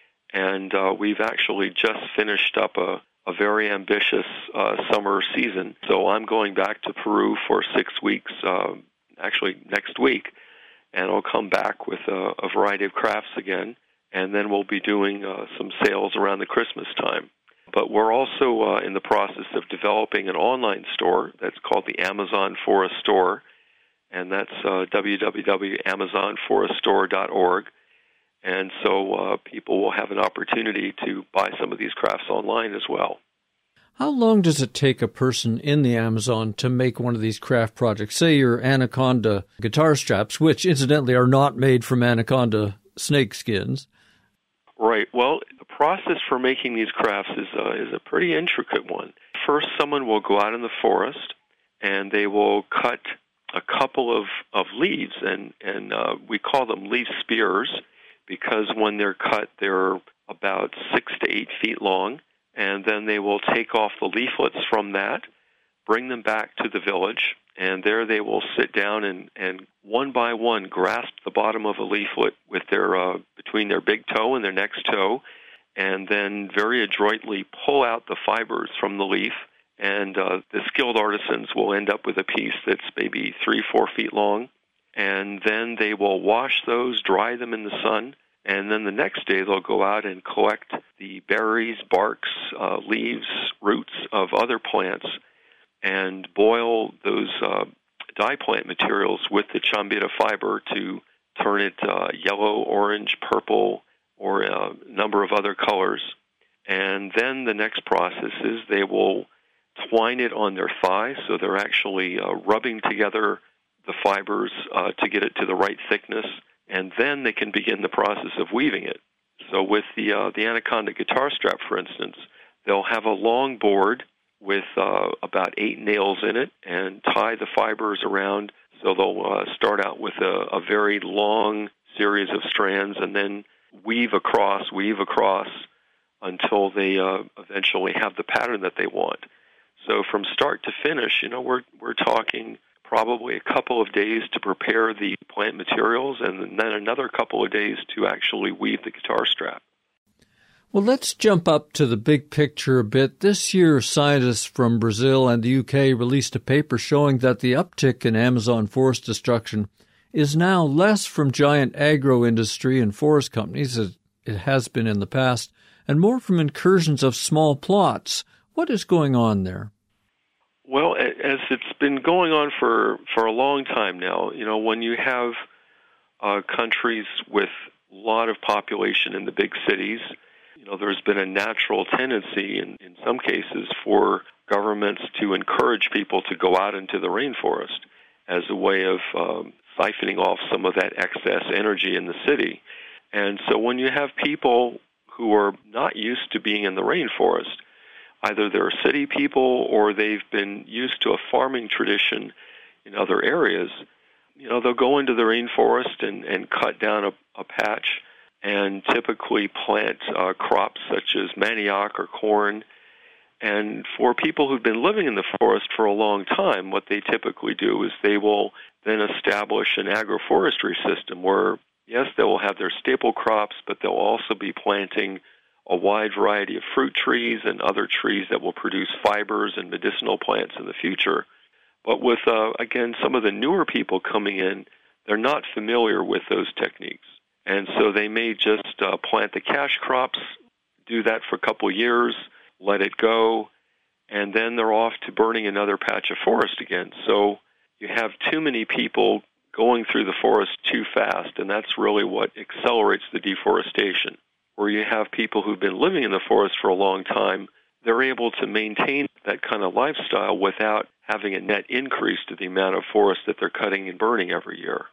And uh, we've actually just finished up a, a very ambitious uh, summer season. So I'm going back to Peru for six weeks, uh, actually next week, and I'll come back with a, a variety of crafts again, and then we'll be doing uh, some sales around the Christmas time. But we're also uh, in the process of developing an online store that's called the Amazon Forest Store, and that's uh, w w w dot amazon forest store dot org. And so uh, people will have an opportunity to buy some of these crafts online as well.
How long does it take a person in the Amazon to make one of these craft projects? Say your anaconda guitar straps, which incidentally are not made from anaconda snake skins.
Right. Well, the process for making these crafts is uh, is a pretty intricate one. first someone will go out in the forest and they will cut a couple of, of leaves, and, and uh, we call them leaf spears because when they're cut, they're about six to eight feet long, and then they will take off the leaflets from that, bring them back to the village, and there they will sit down and, and one by one grasp the bottom of a leaflet with their uh, between their big toe and their next toe, and then very adroitly pull out the fibers from the leaf, and uh, the skilled artisans will end up with a piece that's maybe three, four feet long, and then they will wash those, dry them in the sun, and then the next day they'll go out and collect the berries, barks, uh, leaves, roots of other plants, and boil those uh, dye plant materials with the chambira fiber to turn it uh, yellow, orange, purple, or a number of other colors. And then the next process is they will twine it on their thigh, so they're actually uh, rubbing together the fibers uh, to get it to the right thickness, and then they can begin the process of weaving it. So with the uh, the Anaconda guitar strap, for instance, they'll have a long board with uh, about eight nails in it and tie the fibers around. So they'll uh, start out with a, a very long series of strands and then weave across, weave across until they uh, eventually have the pattern that they want. So from start to finish, you know, we're we're talking probably a couple of days to prepare the plant materials and then another couple of days to actually weave the guitar strap.
Well, let's jump up to the big picture a bit. This year, scientists from Brazil and the U K released a paper showing that the uptick in Amazon forest destruction is now less from giant agro-industry and forest companies, as it has been in the past, and more from incursions of small plots. What is going on there?
Well, as it's been going on for, for a long time now, you know, when you have uh, countries with a lot of population in the big cities, you know, there's been a natural tendency in, in some cases for governments to encourage people to go out into the rainforest as a way of um, siphoning off some of that excess energy in the city. And so when you have people who are not used to being in the rainforest, either they're city people or they've been used to a farming tradition in other areas, you know, they'll go into the rainforest and, and cut down a, a patch and typically plant uh, crops such as manioc or corn. And for people who've been living in the forest for a long time, what they typically do is they will then establish an agroforestry system where, yes, they will have their staple crops, but they'll also be planting a wide variety of fruit trees and other trees that will produce fibers and medicinal plants in the future. But with, uh, again, some of the newer people coming in, they're not familiar with those techniques. And so they may just uh, plant the cash crops, do that for a couple of years, let it go, and then they're off to burning another patch of forest again. So you have too many people going through the forest too fast, and that's really what accelerates the deforestation. Where you have people who've been living in the forest for a long time, they're able to maintain that kind of lifestyle without having a net increase to the amount of forest that they're cutting and burning every year.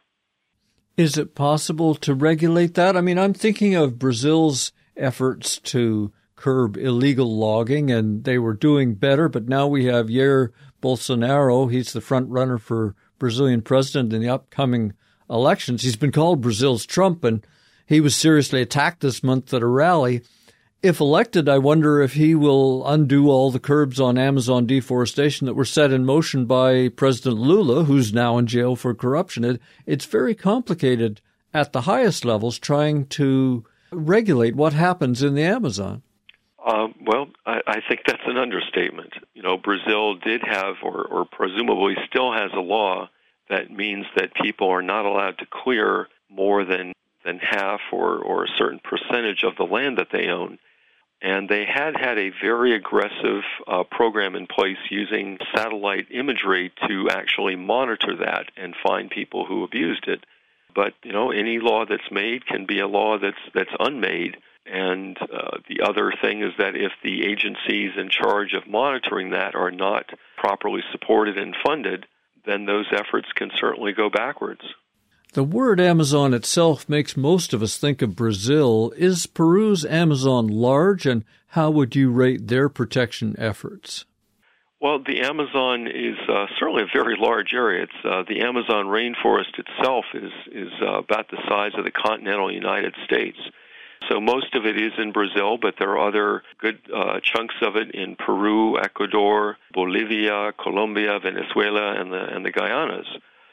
Is it possible to regulate that? I mean, I'm thinking of Brazil's efforts to curb illegal logging, and they were doing better, but now we have Jair Bolsonaro. He's the front runner for Brazilian president in the upcoming elections. He's been called Brazil's Trump, and he was seriously attacked this month at a rally. If elected, I wonder if he will undo all the curbs on Amazon deforestation that were set in motion by President Lula, who's now in jail for corruption. It, it's very complicated at the highest levels trying to regulate what happens in the Amazon.
Um, well, I, I think that's an understatement. You know, Brazil did have, or, or presumably still has, a law that means that people are not allowed to clear more than, than half or, or a certain percentage of the land that they own. And they had had a very aggressive uh, program in place using satellite imagery to actually monitor that and find people who abused it. But, you know, any law that's made can be a law that's that's unmade. And uh, the other thing is that if the agencies in charge of monitoring that are not properly supported and funded, then those efforts can certainly go backwards.
The word Amazon itself makes most of us think of Brazil. Is Peru's Amazon large, and how would you rate their protection efforts?
Well, the Amazon is uh, certainly a very large area. It's uh, the Amazon rainforest itself is is uh, about the size of the continental United States. So most of it is in Brazil, but there are other good uh, chunks of it in Peru, Ecuador, Bolivia, Colombia, Venezuela, and the and the Guyanas.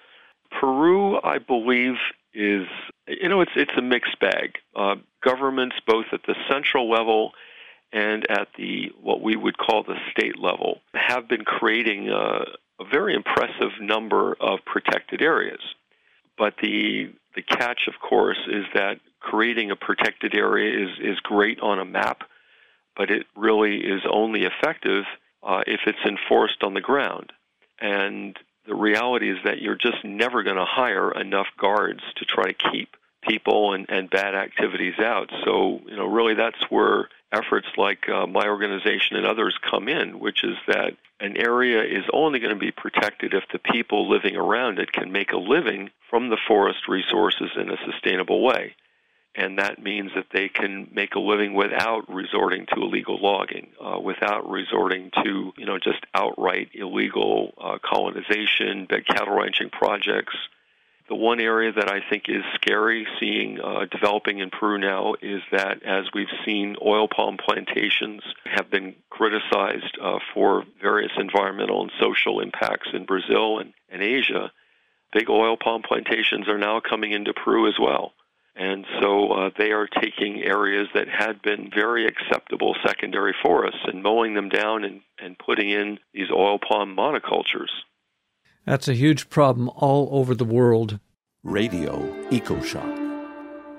Peru, I believe, is you know it's it's a mixed bag. Uh, governments, both at the central level and at the what we would call the state level, have been creating a, a very impressive number of protected areas. But the the catch, of course, is that creating a protected area is, is great on a map, but it really is only effective uh, if it's enforced on the ground. And the reality is that you're just never going to hire enough guards to try to keep people and, and bad activities out. So, you know, really that's where efforts like uh, my organization and others come in, which is that an area is only going to be protected if the people living around it can make a living from the forest resources in a sustainable way. And that means that they can make a living without resorting to illegal logging, uh, without resorting to, you know, just outright illegal uh, colonization, big cattle ranching projects. The one area that I think is scary seeing uh, developing in Peru now is that as we've seen, oil palm plantations have been criticized uh, for various environmental and social impacts in Brazil and, and Asia. Big oil palm plantations are now coming into Peru as well. And so uh, they are taking areas that had been very acceptable secondary forests and mowing them down and, and putting in these oil palm monocultures.
That's a huge problem all over the world.
Radio EcoShock.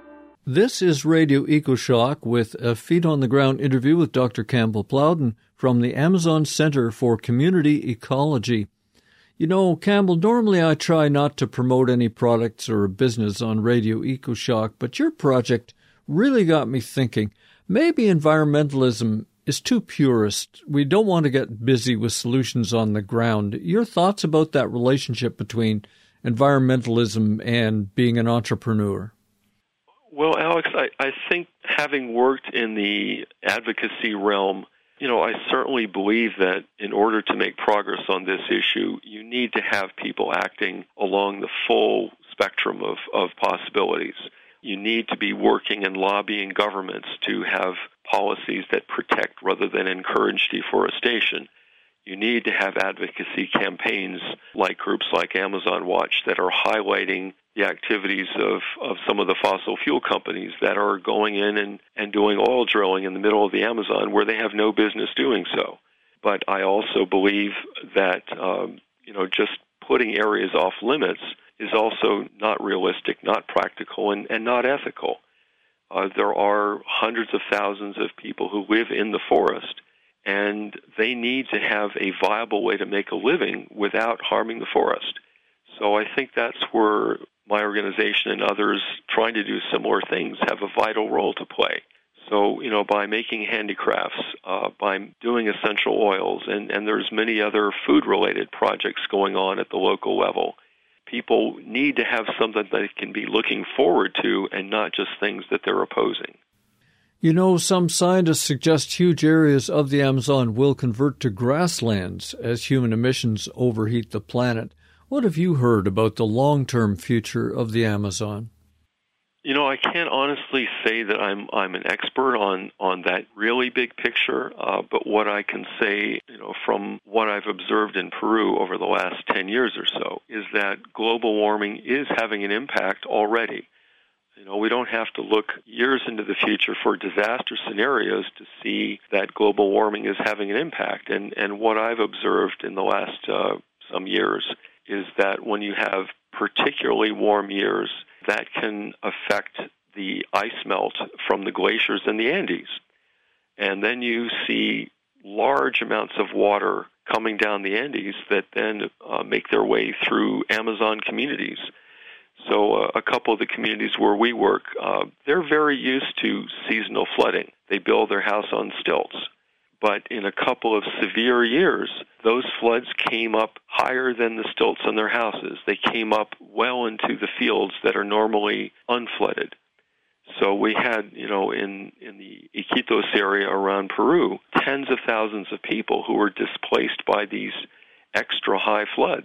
This is Radio EcoShock with a feet-on-the-ground interview with Doctor Campbell Plowden from the Amazon Center for Community Ecology. You know, Campbell, normally I try not to promote any products or business on Radio EcoShock, but your project really got me thinking. Maybe environmentalism is too purist. We don't want to get busy with solutions on the ground. Your thoughts about that relationship between environmentalism and being an entrepreneur?
Well, Alex, I, I think having worked in the advocacy realm, you know, I certainly believe that in order to make progress on this issue, you need to have people acting along the full spectrum of, of possibilities. You need to be working and lobbying governments to have policies that protect rather than encourage deforestation. You need to have advocacy campaigns like groups like Amazon Watch that are highlighting the activities of, of some of the fossil fuel companies that are going in and, and doing oil drilling in the middle of the Amazon where they have no business doing so. But I also believe that, um, you know, just putting areas off limits is also not realistic, not practical, and, and not ethical. Uh, there are hundreds of thousands of people who live in the forest, and they need to have a viable way to make a living without harming the forest. So I think that's where my organization and others trying to do similar things have a vital role to play. So, you know, by making handicrafts, uh, by doing essential oils, and, and there's many other food-related projects going on at the local level, people need to have something that they can be looking forward to and not just things that they're opposing.
You know, some scientists suggest huge areas of the Amazon will convert to grasslands as human emissions overheat the planet. What have you heard about the long-term future of the Amazon?
You know, I can't honestly say that I'm I'm an expert on, on that really big picture, uh, but what I can say, you know, from what I've observed in Peru over the last ten years or so, is that global warming is having an impact already. You know, we don't have to look years into the future for disaster scenarios to see that global warming is having an impact. And, and what I've observed in the last uh, some years is that when you have particularly warm years, that can affect the ice melt from the glaciers in the Andes. And then you see large amounts of water coming down the Andes that then uh, make their way through Amazon communities. So uh, a couple of the communities where we work, uh, they're very used to seasonal flooding. They build their house on stilts. But in a couple of severe years, those floods came up higher than the stilts on their houses. They came up well into the fields that are normally unflooded. So we had, you know, in, in the Iquitos area around Peru, tens of thousands of people who were displaced by these extra high floods.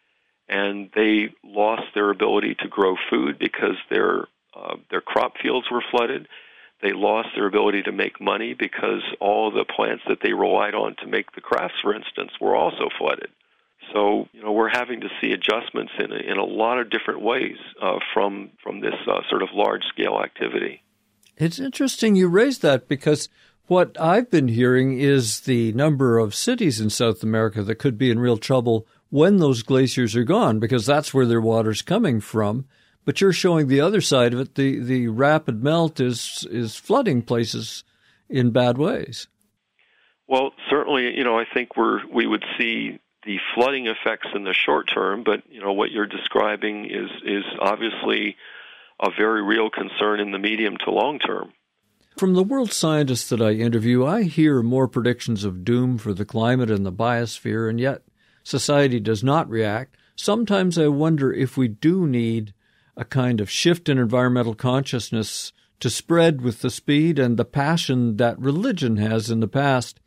And they lost their ability to grow food because their uh, their crop fields were flooded. They lost their ability to make money because all the plants that they relied on to make the crafts, for instance, were also flooded. So, you know, we're having to see adjustments in a, in a lot of different ways uh, from from this uh, sort of large-scale activity.
It's interesting you raised that, because what I've been hearing is the number of cities in South America that could be in real trouble when those glaciers are gone, because that's where their water's coming from. But you're showing the other side of it. The, the rapid melt is is flooding places in bad ways.
Well, certainly, you know, I think we're we would see the flooding effects in the short term, but, you know, what you're describing is is obviously a very real concern in the medium to long term.
From the world scientists that I interview, I hear more predictions of doom for the climate and the biosphere, and yet society does not react. Sometimes I wonder if we do need a kind of shift in environmental consciousness to spread with the speed and the passion that religion has in the past.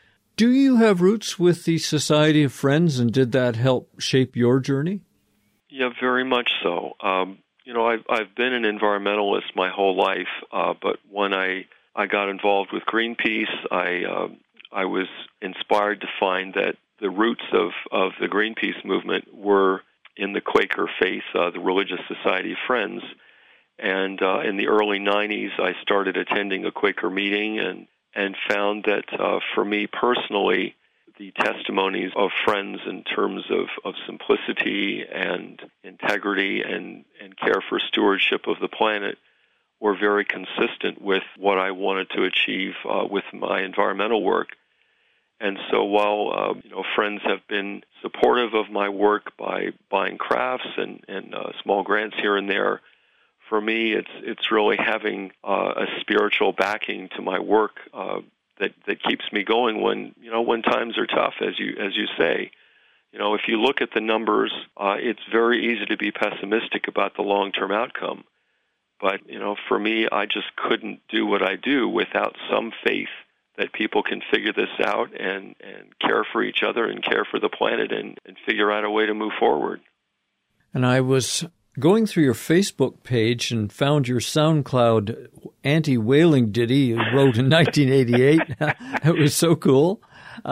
Do you have roots with the Society of Friends, and did that help shape your journey?
Yeah, very much so. Um, you know, I've, I've been an environmentalist my whole life, uh, but when I, I got involved with Greenpeace, I uh, I was inspired to find that the roots of, of the Greenpeace movement were in the Quaker faith, uh, the Religious Society of Friends. And uh, in the early nineties, I started attending a Quaker meeting and, and found that uh, for me personally, the testimonies of Friends in terms of, of simplicity and integrity and, and care for stewardship of the planet were very consistent with what I wanted to achieve uh, with my environmental work. And so while uh, you know, Friends have been supportive of my work by buying crafts and, and uh, small grants here and there, for me it's it's really having uh, a spiritual backing to my work uh, that that keeps me going when you know when times are tough, as you as you say. You know, if you look at the numbers, uh, it's very easy to be pessimistic about the long-term outcome. But you know, for me, I just couldn't do what I do without some faith that people can figure this out and, and care for each other and care for the planet and, and figure out a way to move forward. And
I was going through your Facebook page and found your SoundCloud anti-whaling ditty you wrote in nineteen eighty-eight. It was so cool.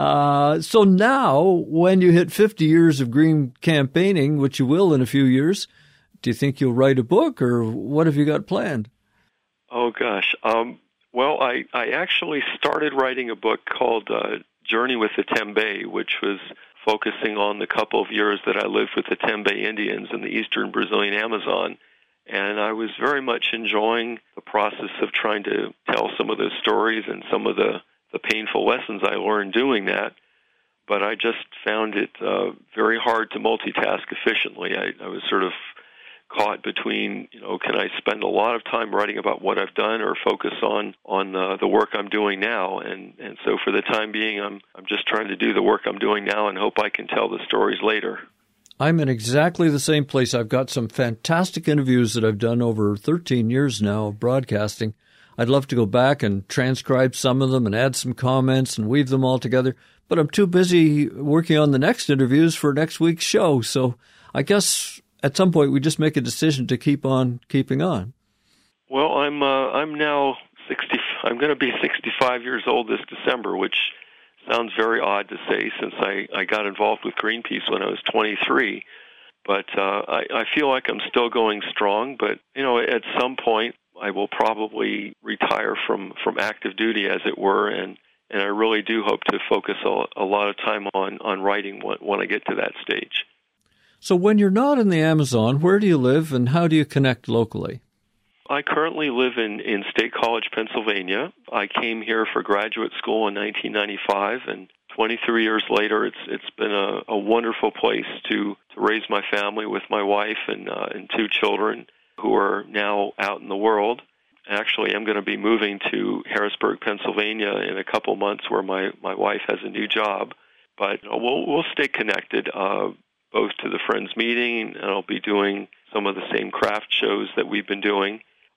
Uh, so now, when you hit fifty years of green campaigning, which you will in a few years, do you think you'll write a book, or what have you got planned?
Oh, gosh. Um, well, I, I actually started writing a book called uh, Journey with the Tembe, which was focusing on the couple of years that I lived with the Tembe Indians in the eastern Brazilian Amazon. And I was very much enjoying the process of trying to tell some of those stories and some of the, the painful lessons I learned doing that. But I just found it uh, very hard to multitask efficiently. I, I was sort of caught between, you know, can I spend a lot of time writing about what I've done or focus on on uh, the work I'm doing now? And and so for the time being, I'm I'm just trying to do the work I'm doing now and hope I can tell the stories later.
I'm in exactly the same place. I've got some fantastic interviews that I've done over thirteen years now of broadcasting. I'd love to go back and transcribe some of them and add some comments and weave them all together, but I'm too busy working on the next interviews for next week's show. So I guess at some point we just make a decision to keep on keeping on.
Well, I'm uh, I'm now sixty. I'm going to be sixty-five years old this December, which sounds very odd to say since I, I got involved with Greenpeace when I was twenty-three. But uh, I, I feel like I'm still going strong. But you know, at some point I will probably retire from, from active duty, as it were, and, and I really do hope to focus a, a lot of time on, on writing when, when I get to that stage.
So when you're not in the Amazon, where do you live and how do you connect locally?
I currently live in, in State College, Pennsylvania. I came here for graduate school in nineteen ninety-five, and twenty-three years later, it's it's been a, a wonderful place to, to raise my family with my wife and uh, and two children who are now out in the world. Actually, I'm going to be moving to Harrisburg, Pennsylvania in a couple months, where my, my wife has a new job. But you know, we'll we'll stay connected. Uh, both to the Friends meeting, and I'll be doing some of the same craft shows that we've been doing.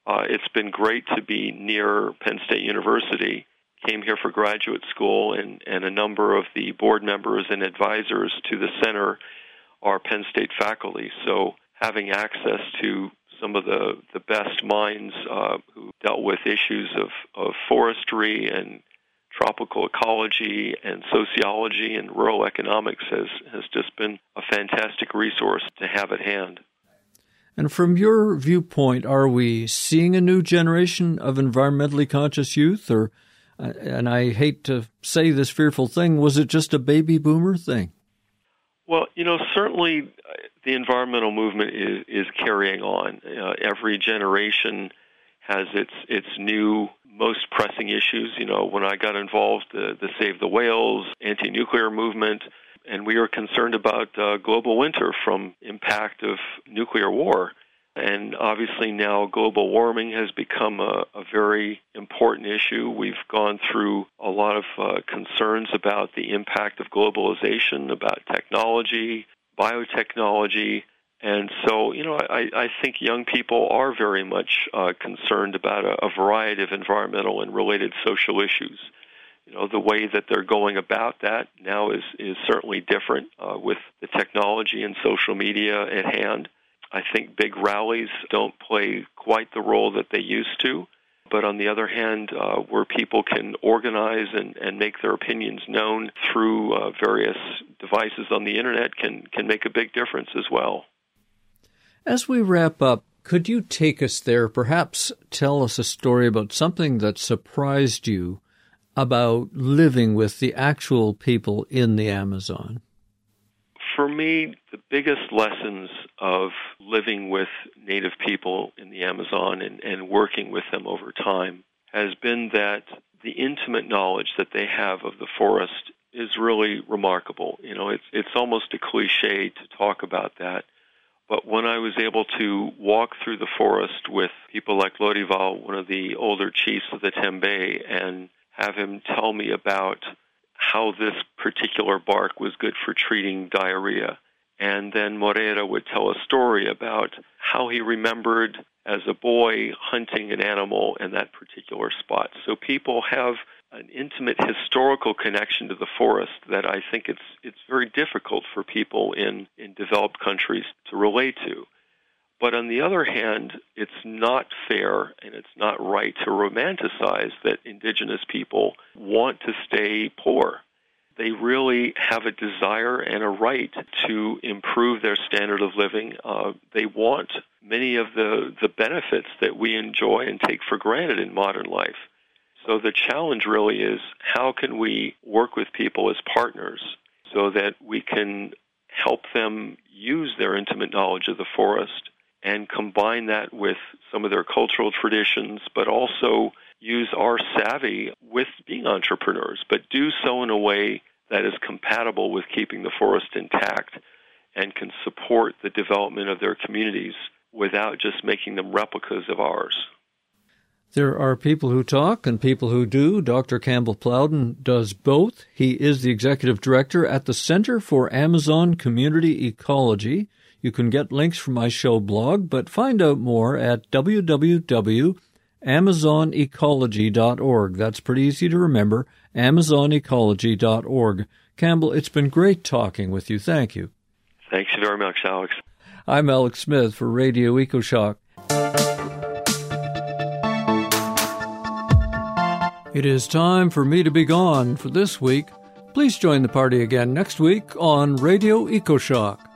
uh, it's been great to be near Penn State University. Came here for graduate school, and, and a number of the board members and advisors to the center are Penn State faculty. So having access to some of the, the best minds uh, who dealt with issues of, of forestry and tropical ecology and sociology and rural economics has, has just been a fantastic resource to have at hand.
And from your viewpoint, are we seeing a new generation of environmentally conscious youth? Or, and I hate to say this fearful thing, was it just a baby boomer thing?
Well, you know, certainly the environmental movement is, is carrying on. Uh, every generation has its its new, most pressing issues. You know, when I got involved, the, the Save the Whales, anti-nuclear movement, and we are concerned about uh, global winter from impact of nuclear war. And obviously now global warming has become a, a very important issue. We've gone through a lot of uh, concerns about the impact of globalization, about technology, biotechnology. And so, you know, I, I think young people are very much uh, concerned about a, a variety of environmental and related social issues. You know, the way that they're going about that now is, is certainly different uh, with the technology and social media at hand. I think big rallies don't play quite the role that they used to. But on the other hand, uh, where people can organize and, and make their opinions known through uh, various devices on the Internet can, can make a big difference as well.
As we wrap up, could you take us there, perhaps tell us a story about something that surprised you about living with the actual people in the Amazon?
For me, the biggest lessons of living with Native people in the Amazon and, and working with them over time has been that the intimate knowledge that they have of the forest is really remarkable. You know, it's it's almost a cliche to talk about that. But when I was able to walk through the forest with people like Lorival, one of the older chiefs of the Tembe, and have him tell me about how this particular bark was good for treating diarrhea. And then Moreira would tell a story about how he remembered as a boy hunting an animal in that particular spot. So people have an intimate historical connection to the forest that I think it's it's very difficult for people in, in developed countries to relate to. But on the other hand, it's not fair and it's not right to romanticize that indigenous people want to stay poor. They really have a desire and a right to improve their standard of living. Uh, they want many of the, the benefits that we enjoy and take for granted in modern life. So the challenge really is, how can we work with people as partners so that we can help them use their intimate knowledge of the forest and combine that with some of their cultural traditions, but also use our savvy with being entrepreneurs, but do so in a way that is compatible with keeping the forest intact and can support the development of their communities without just making them replicas of ours.
There are people who talk and people who do. Doctor Campbell Plowden does both. He is the executive director at the Center for Amazon Community Ecology. You can get links from my show blog, but find out more at w w w dot amazon ecology dot org. That's pretty easy to remember, amazon ecology dot org. Campbell, it's been great talking with you. Thank you.
Thanks very much, Alex.
I'm Alex Smith for Radio EcoShock. It is time for me to be gone for this week. Please join the party again next week on Radio EcoShock.